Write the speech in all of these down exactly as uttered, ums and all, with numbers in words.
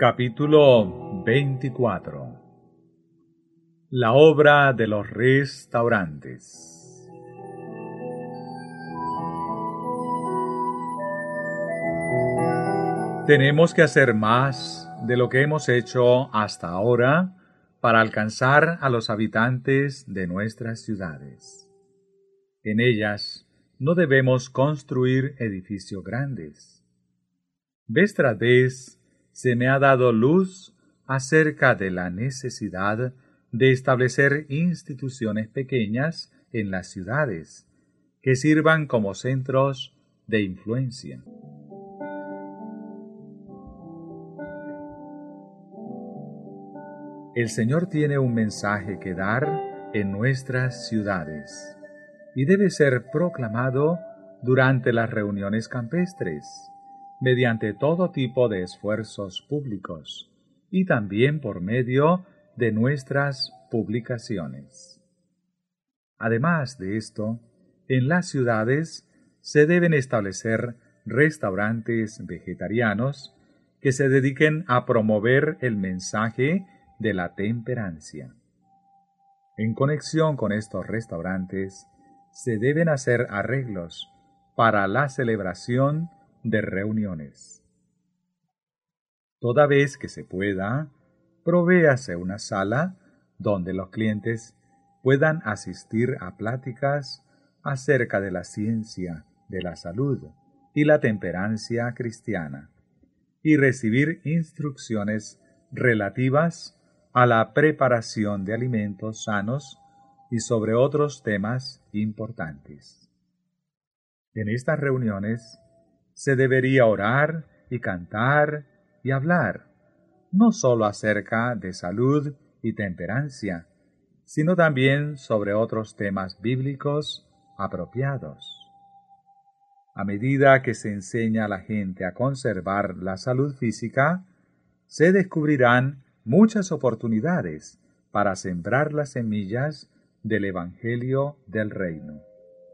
Capítulo veinticuatro. La obra de los restaurantes. Tenemos que hacer más de lo que hemos hecho hasta ahora para alcanzar a los habitantes de nuestras ciudades. En ellas no debemos construir edificios grandes. Vez tras vez se me ha dado luz acerca de la necesidad de establecer instituciones pequeñas en las ciudades que sirvan como centros de influencia. El Señor tiene un mensaje que dar en nuestras ciudades y debe ser proclamado durante las reuniones campestres, mediante todo tipo de esfuerzos públicos y también por medio de nuestras publicaciones. Además de esto, en las ciudades se deben establecer restaurantes vegetarianos que se dediquen a promover el mensaje de la temperancia. En conexión con estos restaurantes, se deben hacer arreglos para la celebración de reuniones. Toda vez que se pueda, provéase una sala donde los clientes puedan asistir a pláticas acerca de la ciencia de la salud y la temperancia cristiana y recibir instrucciones relativas a la preparación de alimentos sanos y sobre otros temas importantes. En estas reuniones se debería orar y cantar y hablar, no sólo acerca de salud y temperancia, sino también sobre otros temas bíblicos apropiados. A medida que se enseña a la gente a conservar la salud física, se descubrirán muchas oportunidades para sembrar las semillas del Evangelio del Reino.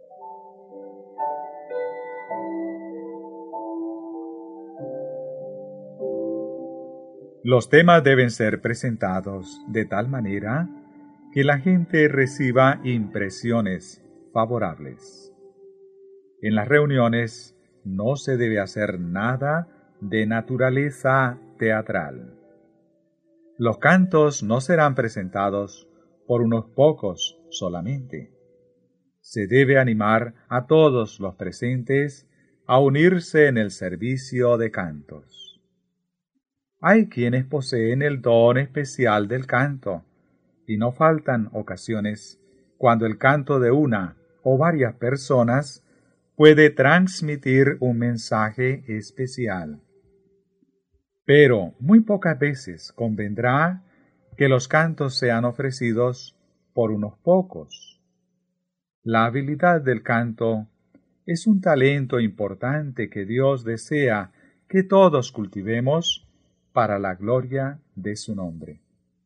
Los temas deben ser presentados de tal manera que la gente reciba impresiones favorables. En las reuniones no se debe hacer nada de naturaleza teatral. Los cantos no serán presentados por unos pocos solamente. Se debe animar a todos los presentes a unirse en el servicio de cantos. Hay quienes poseen el don especial del canto, y no faltan ocasiones cuando el canto de una o varias personas puede transmitir un mensaje especial. Pero muy pocas veces convendrá que los cantos sean ofrecidos por unos pocos. La habilidad del canto es un talento importante que Dios desea que todos cultivemos para la gloria de su nombre.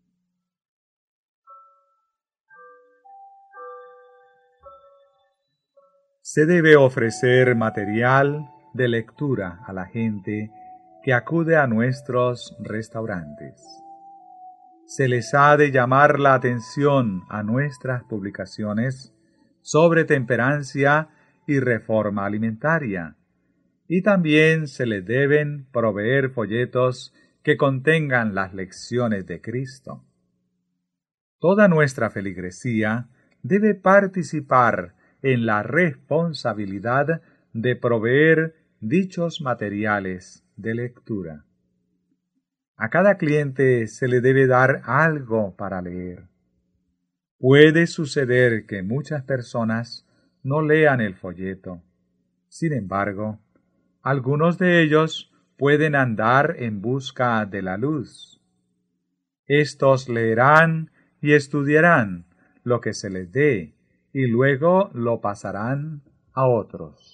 Se debe ofrecer material de lectura a la gente que acude a nuestros restaurantes. Se les ha de llamar la atención a nuestras publicaciones sobre temperancia y reforma alimentaria, y también se les deben proveer folletos que contengan las lecciones de Cristo. Toda nuestra feligresía debe participar en la responsabilidad de proveer dichos materiales de lectura. A cada cliente se le debe dar algo para leer. Puede suceder que muchas personas no lean el folleto. Sin embargo, algunos de ellos pueden andar en busca de la luz. Estos leerán y estudiarán lo que se les dé y luego lo pasarán a otros.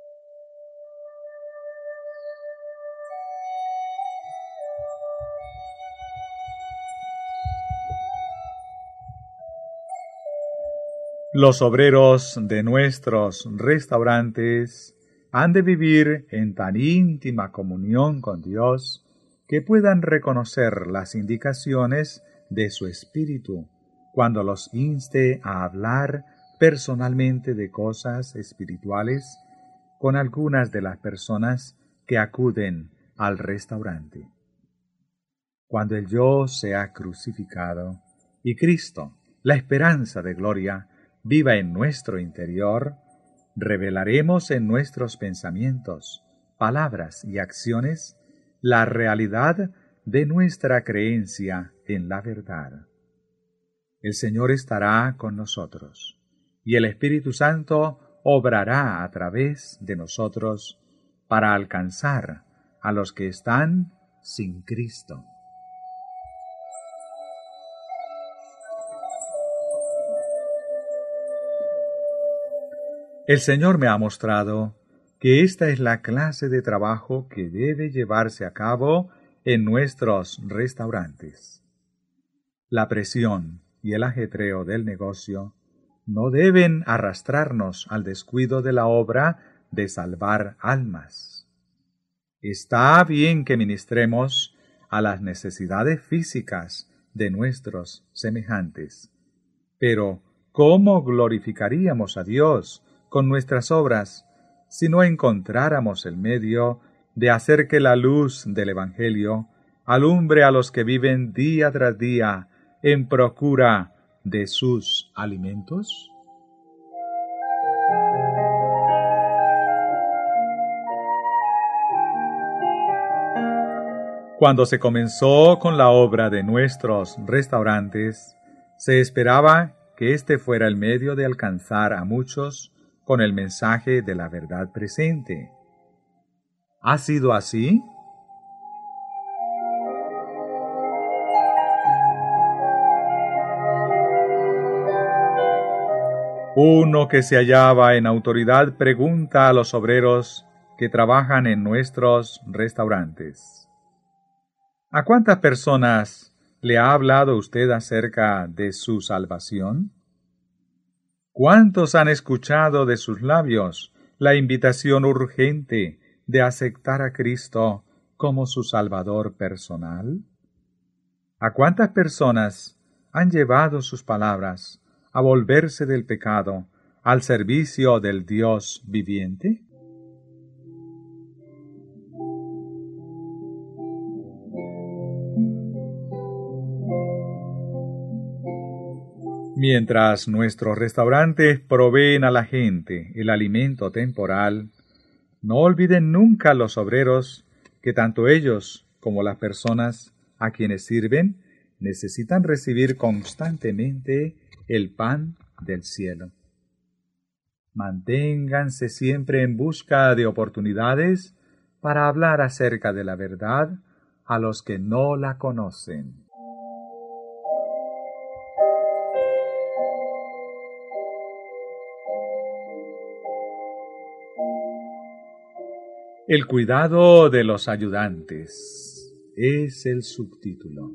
Los obreros de nuestros restaurantes han de vivir en tan íntima comunión con Dios que puedan reconocer las indicaciones de su Espíritu cuando los inste a hablar personalmente de cosas espirituales con algunas de las personas que acuden al restaurante. Cuando el yo sea crucificado y Cristo, la esperanza de gloria, viva en nuestro interior, revelaremos en nuestros pensamientos, palabras y acciones la realidad de nuestra creencia en la verdad. El Señor estará con nosotros, y el Espíritu Santo obrará a través de nosotros para alcanzar a los que están sin Cristo. El Señor me ha mostrado que esta es la clase de trabajo que debe llevarse a cabo en nuestros restaurantes. La presión y el ajetreo del negocio no deben arrastrarnos al descuido de la obra de salvar almas. Está bien que ministremos a las necesidades físicas de nuestros semejantes, pero ¿cómo glorificaríamos a Dios con nuestras obras si no encontráramos el medio de hacer que la luz del Evangelio alumbre a los que viven día tras día en procura de sus alimentos? Cuando se comenzó con la obra de nuestros restaurantes, se esperaba que este fuera el medio de alcanzar a muchos con el mensaje de la verdad presente. ¿Ha sido así? Uno que se hallaba en autoridad pregunta a los obreros que trabajan en nuestros restaurantes: ¿a cuántas personas le ha hablado usted acerca de su salvación? ¿Cuántos han escuchado de sus labios la invitación urgente de aceptar a Cristo como su Salvador personal? ¿A cuántas personas han llevado sus palabras a volverse del pecado al servicio del Dios viviente? Mientras nuestros restaurantes proveen a la gente el alimento temporal, no olviden nunca los obreros que tanto ellos como las personas a quienes sirven necesitan recibir constantemente el pan del cielo. Manténganse siempre en busca de oportunidades para hablar acerca de la verdad a los que no la conocen. El cuidado de los ayudantes es el subtítulo.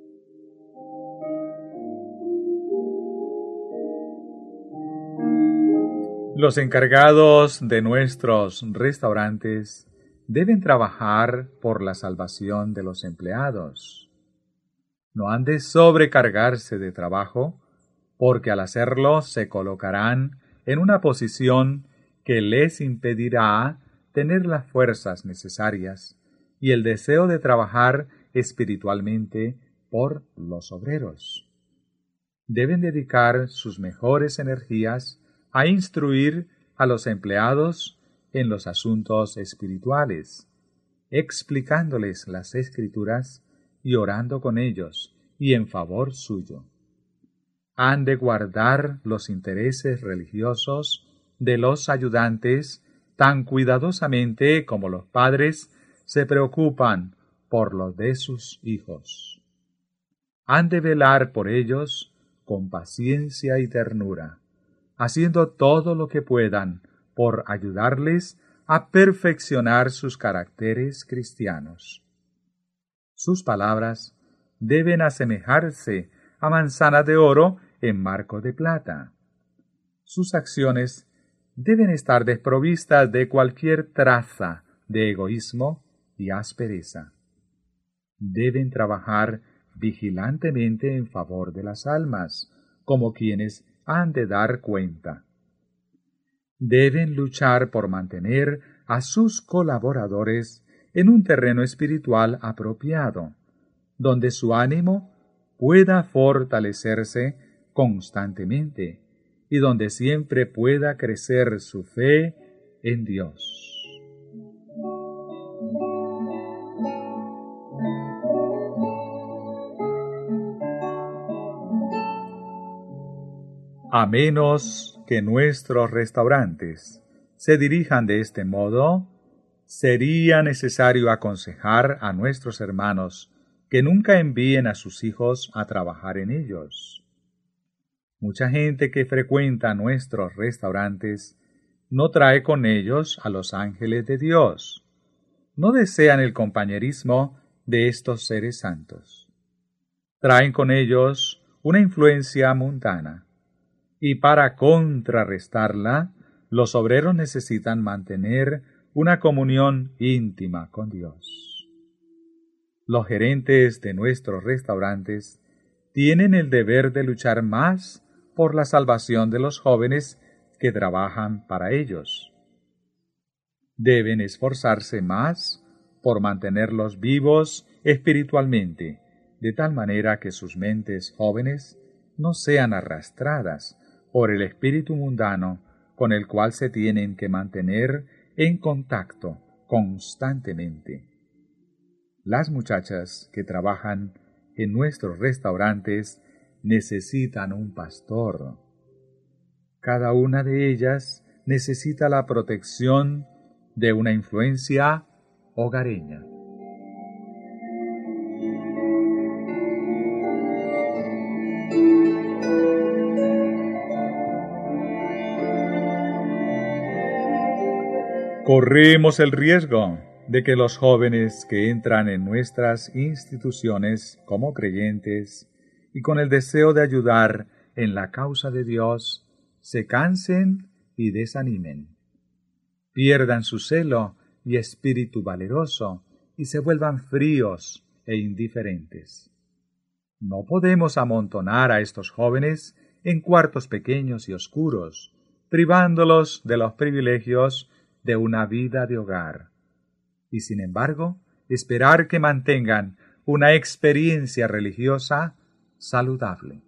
Los encargados de nuestros restaurantes deben trabajar por la salvación de los empleados. No han de sobrecargarse de trabajo, porque al hacerlo se colocarán en una posición que les impedirá tener las fuerzas necesarias y el deseo de trabajar espiritualmente por los obreros. Deben dedicar sus mejores energías a instruir a los empleados en los asuntos espirituales, explicándoles las Escrituras y orando con ellos y en favor suyo. Han de guardar los intereses religiosos de los ayudantes tan cuidadosamente como los padres se preocupan por los de sus hijos. Han de velar por ellos con paciencia y ternura, haciendo todo lo que puedan por ayudarles a perfeccionar sus caracteres cristianos. Sus palabras deben asemejarse a manzanas de oro en marco de plata. Sus acciones deben estar desprovistas de cualquier traza de egoísmo y aspereza. Deben trabajar vigilantemente en favor de las almas, como quienes han de dar cuenta. Deben luchar por mantener a sus colaboradores en un terreno espiritual apropiado, donde su ánimo pueda fortalecerse constantemente y donde siempre pueda crecer su fe en Dios. A menos que nuestros restaurantes se dirijan de este modo, sería necesario aconsejar a nuestros hermanos que nunca envíen a sus hijos a trabajar en ellos. Mucha gente que frecuenta nuestros restaurantes no trae con ellos a los ángeles de Dios. No desean el compañerismo de estos seres santos. Traen con ellos una influencia mundana. Y para contrarrestarla, los obreros necesitan mantener una comunión íntima con Dios. Los gerentes de nuestros restaurantes tienen el deber de luchar más por la salvación de los jóvenes que trabajan para ellos. Deben esforzarse más por mantenerlos vivos espiritualmente, de tal manera que sus mentes jóvenes no sean arrastradas por el espíritu mundano con el cual se tienen que mantener en contacto constantemente. Las muchachas que trabajan en nuestros restaurantes necesitan un pastor. Cada una de ellas necesita la protección de una influencia hogareña. Corremos el riesgo de que los jóvenes que entran en nuestras instituciones como creyentes y con el deseo de ayudar en la causa de Dios se cansen y desanimen, pierdan su celo y espíritu valeroso y se vuelvan fríos e indiferentes. No podemos amontonar a estos jóvenes en cuartos pequeños y oscuros, privándolos de los privilegios de una vida de hogar, y sin embargo, esperar que mantengan una experiencia religiosa saludable.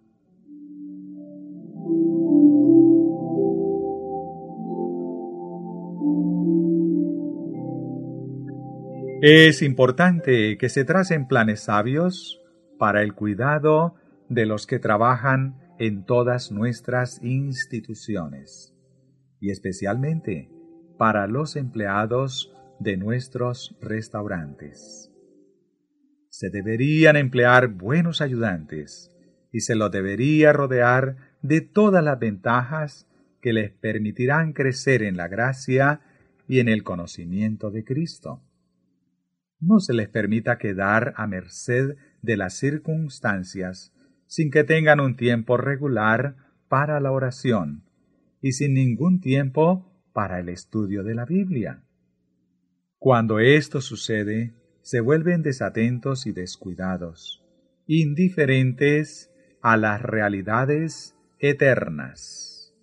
Es importante que se tracen planes sabios para el cuidado de los que trabajan en todas nuestras instituciones, y especialmente para los empleados de nuestros restaurantes. Se deberían emplear buenos ayudantes y se los debería rodear de todas las ventajas que les permitirán crecer en la gracia y en el conocimiento de Cristo. No se les permita quedar a merced de las circunstancias sin que tengan un tiempo regular para la oración y sin ningún tiempo para el estudio de la Biblia. Cuando esto sucede, se vuelven desatentos y descuidados, indiferentes a las realidades eternas.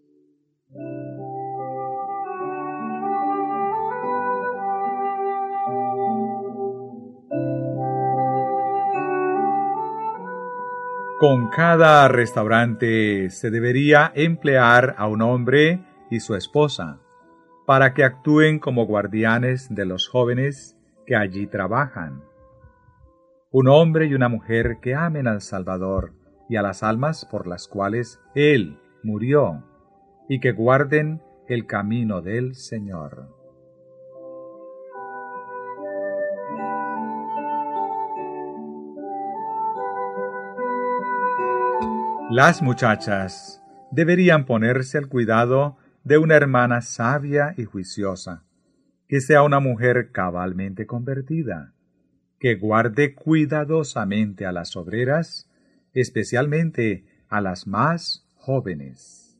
Con cada restaurante se debería emplear a un hombre y su esposa, para que actúen como guardianes de los jóvenes que allí trabajan. Un hombre y una mujer que amen al Salvador y a las almas por las cuales Él murió, y que guarden el camino del Señor. Las muchachas deberían ponerse al cuidado de una hermana sabia y juiciosa, que sea una mujer cabalmente convertida, que guarde cuidadosamente a las obreras, especialmente a las más jóvenes.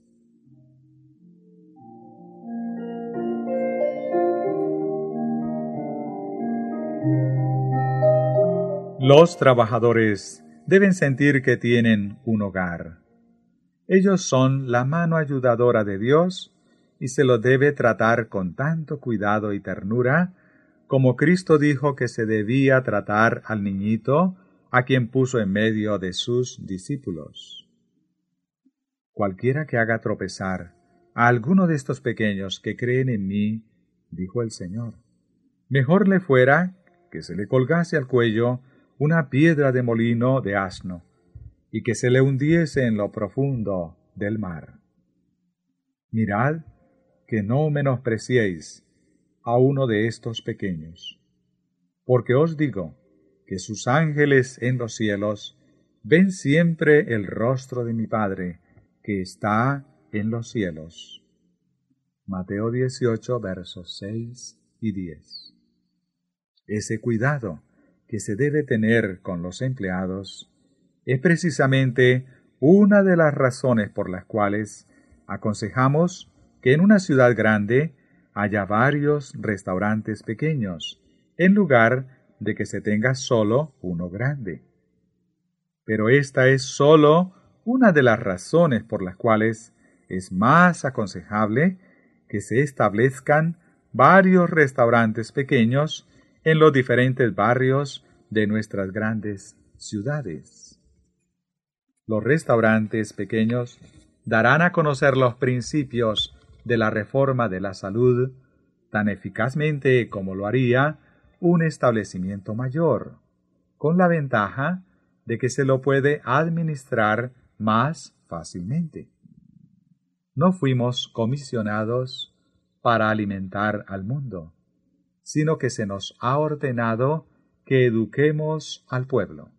Los trabajadores deben sentir que tienen un hogar. Ellos son la mano ayudadora de Dios y se los debe tratar con tanto cuidado y ternura como Cristo dijo que se debía tratar al niñito a quien puso en medio de sus discípulos. Cualquiera que haga tropezar a alguno de estos pequeños que creen en mí, dijo el Señor, mejor le fuera que se le colgase al cuello una piedra de molino de asno y que se le hundiese en lo profundo del mar. Mirad que no menospreciéis a uno de estos pequeños, porque os digo que sus ángeles en los cielos ven siempre el rostro de mi Padre que está en los cielos. Mateo dieciocho, versos seis y diez. Ese cuidado que se debe tener con los empleados es precisamente una de las razones por las cuales aconsejamos que en una ciudad grande haya varios restaurantes pequeños, en lugar de que se tenga solo uno grande. Pero esta es solo una de las razones por las cuales es más aconsejable que se establezcan varios restaurantes pequeños en los diferentes barrios de nuestras grandes ciudades. Los restaurantes pequeños darán a conocer los principios de la reforma de la salud tan eficazmente como lo haría un establecimiento mayor, con la ventaja de que se lo puede administrar más fácilmente. No fuimos comisionados para alimentar al mundo, sino que se nos ha ordenado que eduquemos al pueblo.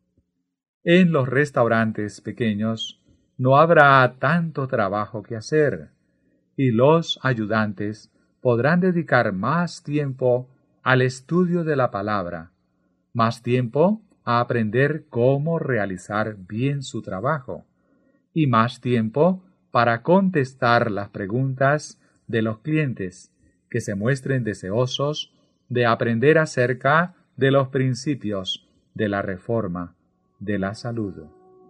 En los restaurantes pequeños no habrá tanto trabajo que hacer, y los ayudantes podrán dedicar más tiempo al estudio de la palabra, más tiempo a aprender cómo realizar bien su trabajo, y más tiempo para contestar las preguntas de los clientes que se muestren deseosos de aprender acerca de los principios de la reforma de la salud.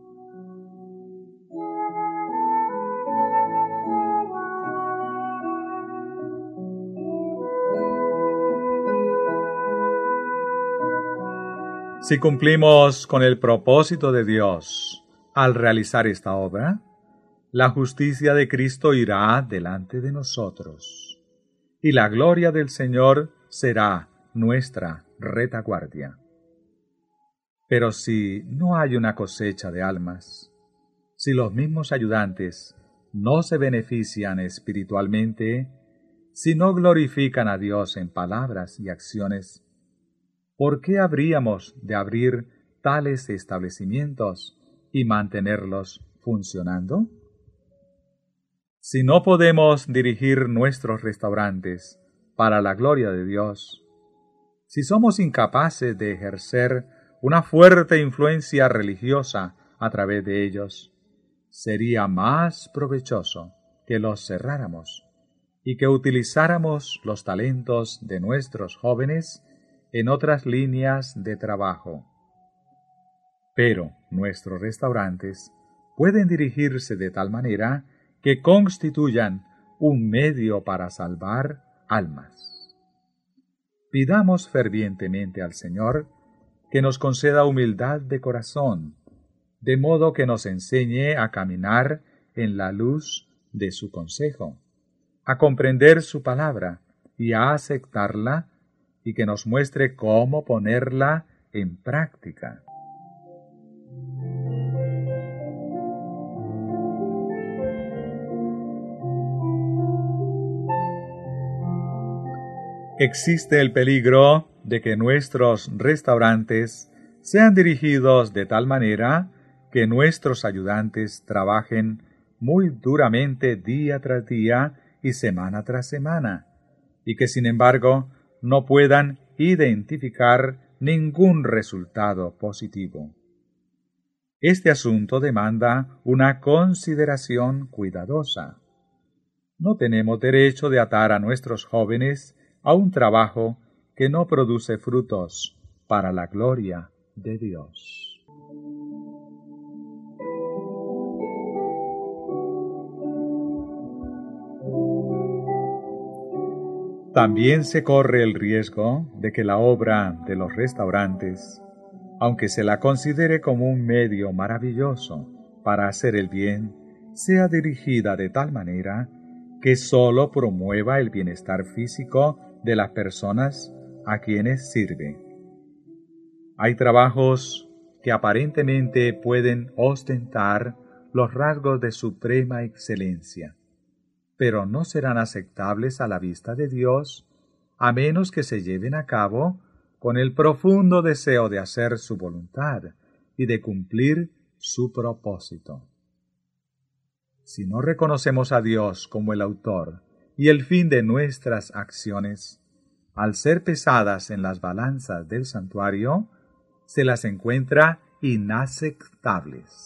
Si cumplimos con el propósito de Dios al realizar esta obra, la justicia de Cristo irá delante de nosotros, y la gloria del Señor será nuestra retaguardia. Pero si no hay una cosecha de almas, si los mismos ayudantes no se benefician espiritualmente, si no glorifican a Dios en palabras y acciones, ¿por qué habríamos de abrir tales establecimientos y mantenerlos funcionando? Si no podemos dirigir nuestros restaurantes para la gloria de Dios, si somos incapaces de ejercer una fuerte influencia religiosa a través de ellos, sería más provechoso que los cerráramos y que utilizáramos los talentos de nuestros jóvenes en otras líneas de trabajo. Pero nuestros restaurantes pueden dirigirse de tal manera que constituyan un medio para salvar almas. Pidamos fervientemente al Señor que nos conceda humildad de corazón, de modo que nos enseñe a caminar en la luz de su consejo, a comprender su palabra y a aceptarla, y que nos muestre cómo ponerla en práctica. Existe el peligro de que nuestros restaurantes sean dirigidos de tal manera que nuestros ayudantes trabajen muy duramente día tras día y semana tras semana, y que sin embargo no puedan identificar ningún resultado positivo. Este asunto demanda una consideración cuidadosa. No tenemos derecho de atar a nuestros jóvenes a un trabajo que no produce frutos para la gloria de Dios. También se corre el riesgo de que la obra de los restaurantes, aunque se la considere como un medio maravilloso para hacer el bien, sea dirigida de tal manera que sólo promueva el bienestar físico de las personas a quienes sirve. Hay trabajos que aparentemente pueden ostentar los rasgos de suprema excelencia, pero no serán aceptables a la vista de Dios a menos que se lleven a cabo con el profundo deseo de hacer su voluntad y de cumplir su propósito. Si no reconocemos a Dios como el autor y el fin de nuestras acciones, al ser pesadas en las balanzas del santuario, se las encuentra inaceptables.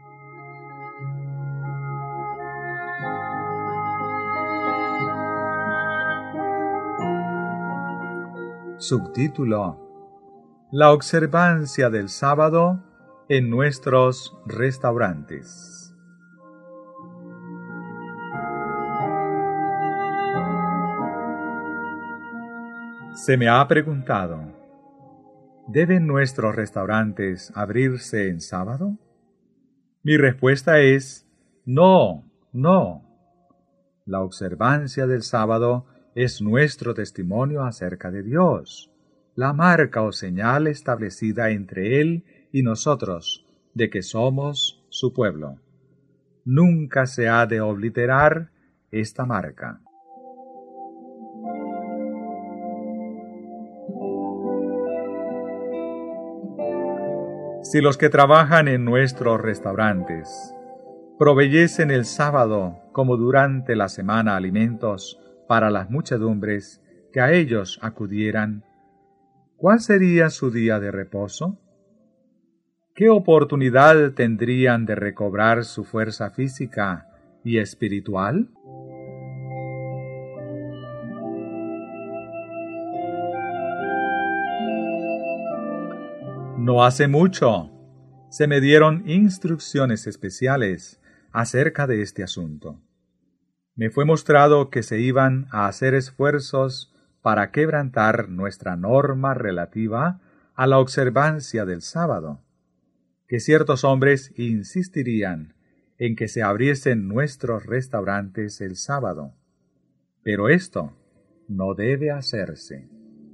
Subtítulo: La observancia del sábado en nuestros restaurantes. Se me ha preguntado, ¿deben nuestros restaurantes abrirse en sábado? Mi respuesta es no, no. La observancia del sábado es nuestro testimonio acerca de Dios, la marca o señal establecida entre Él y nosotros de que somos su pueblo. Nunca se ha de obliterar esta marca. Si los que trabajan en nuestros restaurantes proveyesen el sábado como durante la semana alimentos para las muchedumbres que a ellos acudieran, ¿cuál sería su día de reposo? ¿Qué oportunidad tendrían de recobrar su fuerza física y espiritual? No hace mucho se me dieron instrucciones especiales acerca de este asunto. Me fue mostrado que se iban a hacer esfuerzos para quebrantar nuestra norma relativa a la observancia del sábado, que ciertos hombres insistirían en que se abriesen nuestros restaurantes el sábado, pero esto no debe hacerse.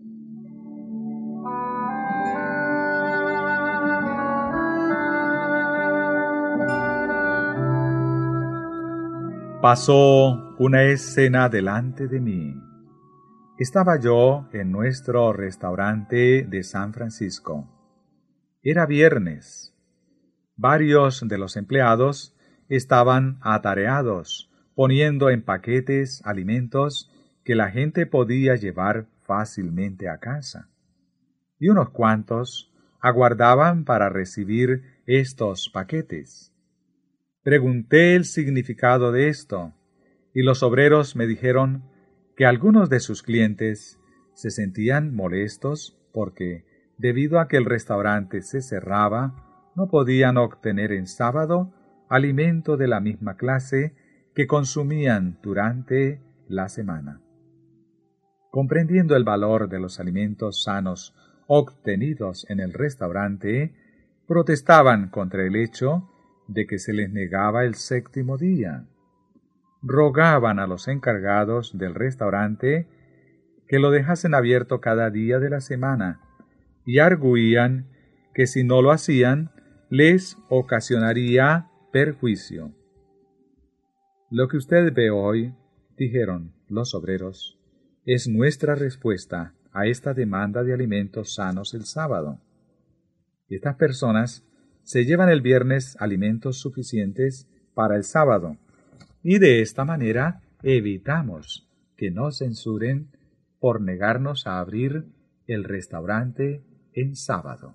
Pasó una escena delante de mí. Estaba yo en nuestro restaurante de San Francisco. Era viernes. Varios de los empleados estaban atareados, poniendo en paquetes alimentos que la gente podía llevar fácilmente a casa. Y unos cuantos aguardaban para recibir estos paquetes. Pregunté el significado de esto, y los obreros me dijeron que algunos de sus clientes se sentían molestos porque, debido a que el restaurante se cerraba, no podían obtener en sábado alimento de la misma clase que consumían durante la semana. Comprendiendo el valor de los alimentos sanos obtenidos en el restaurante, protestaban contra el hecho de que se les negaba el séptimo día. Rogaban a los encargados del restaurante que lo dejasen abierto cada día de la semana y arguían que si no lo hacían les ocasionaría perjuicio. Lo que usted ve hoy, dijeron los obreros, es nuestra respuesta a esta demanda de alimentos sanos el sábado. Estas personas se llevan el viernes alimentos suficientes para el sábado, y de esta manera evitamos que nos censuren por negarnos a abrir el restaurante en sábado.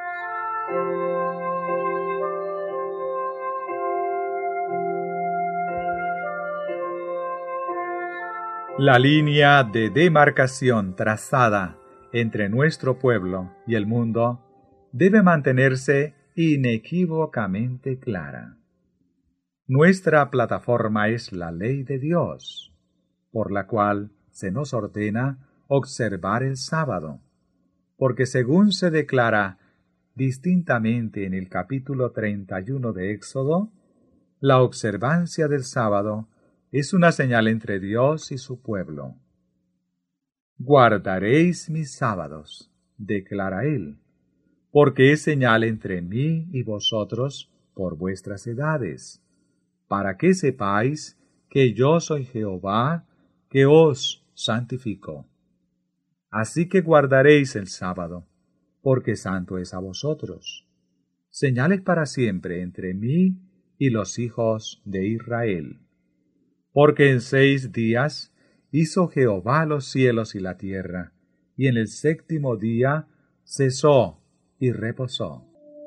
La línea de demarcación trazada entre nuestro pueblo y el mundo debe mantenerse inequívocamente clara. Nuestra plataforma es la ley de Dios, por la cual se nos ordena observar el sábado, porque según se declara distintamente en el capítulo treinta y uno de Éxodo, la observancia del sábado es una señal entre Dios y su pueblo. Guardaréis mis sábados, declara él, porque es señal entre mí y vosotros por vuestras edades, para que sepáis que yo soy Jehová, que os santifico. Así que guardaréis el sábado, porque santo es a vosotros. Señales para siempre entre mí y los hijos de Israel. Porque en seis días hizo Jehová los cielos y la tierra, y en el séptimo día cesó y reposó.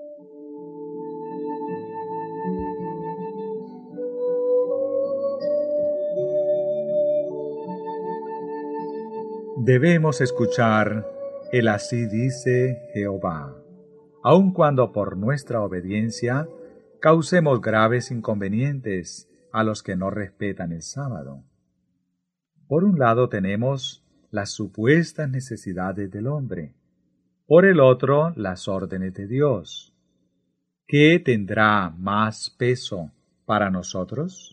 Debemos escuchar el así dice Jehová, aun cuando por nuestra obediencia causemos graves inconvenientes a los que no respetan el sábado. Por un lado tenemos las supuestas necesidades del hombre, por el otro las órdenes de Dios. ¿Qué tendrá más peso para nosotros?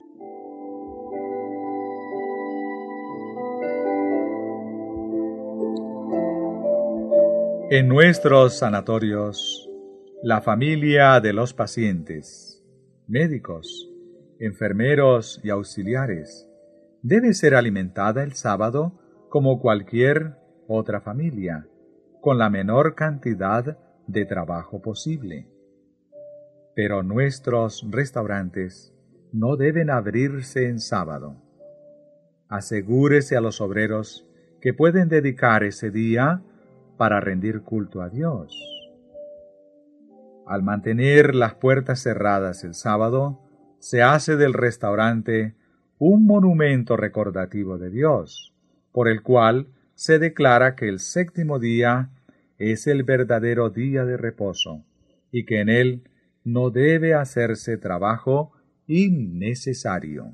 En nuestros sanatorios, la familia de los pacientes, médicos, enfermeros y auxiliares, debe ser alimentada el sábado como cualquier otra familia, con la menor cantidad de trabajo posible. Pero nuestros restaurantes no deben abrirse en sábado. Asegúrese a los obreros que pueden dedicar ese día para rendir culto a Dios. Al mantener las puertas cerradas el sábado, se hace del restaurante un monumento recordativo de Dios, por el cual se declara que el séptimo día es el verdadero día de reposo, y que en él no debe hacerse trabajo innecesario.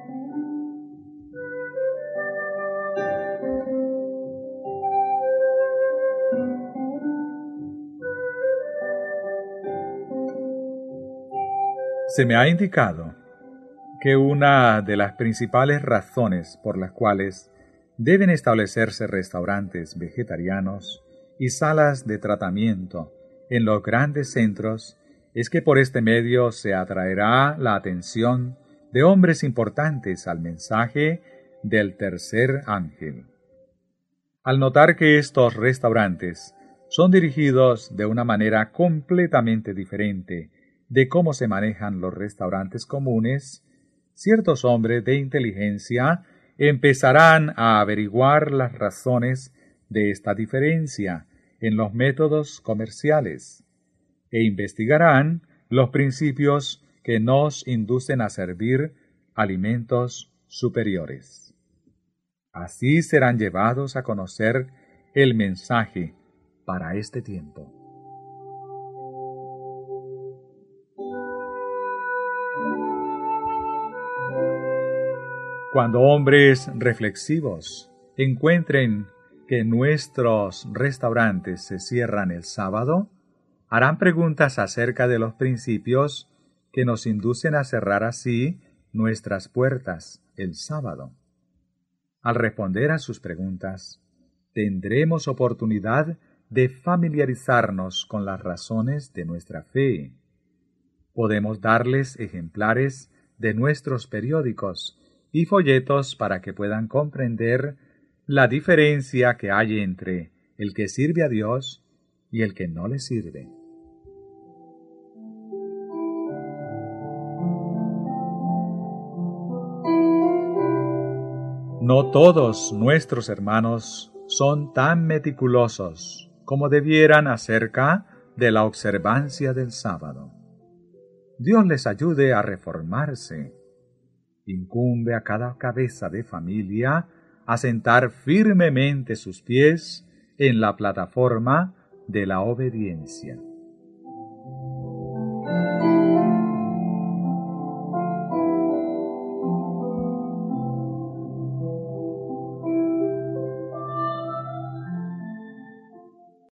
Se me ha indicado que una de las principales razones por las cuales deben establecerse restaurantes vegetarianos y salas de tratamiento en los grandes centros es que por este medio se atraerá la atención de hombres importantes al mensaje del tercer ángel. Al notar que estos restaurantes son dirigidos de una manera completamente diferente de cómo se manejan los restaurantes comunes, ciertos hombres de inteligencia empezarán a averiguar las razones de esta diferencia en los métodos comerciales e investigarán los principios que nos inducen a servir alimentos superiores. Así serán llevados a conocer el mensaje para este tiempo. Cuando hombres reflexivos encuentren que nuestros restaurantes se cierran el sábado, harán preguntas acerca de los principios que nos inducen a cerrar así nuestras puertas el sábado. Al responder a sus preguntas, tendremos oportunidad de familiarizarnos con las razones de nuestra fe. Podemos darles ejemplares de nuestros periódicos y folletos para que puedan comprender la diferencia que hay entre el que sirve a Dios y el que no le sirve. No todos nuestros hermanos son tan meticulosos como debieran acerca de la observancia del sábado. Dios les ayude a reformarse. Incumbe a cada cabeza de familia asentar firmemente sus pies en la plataforma de la obediencia.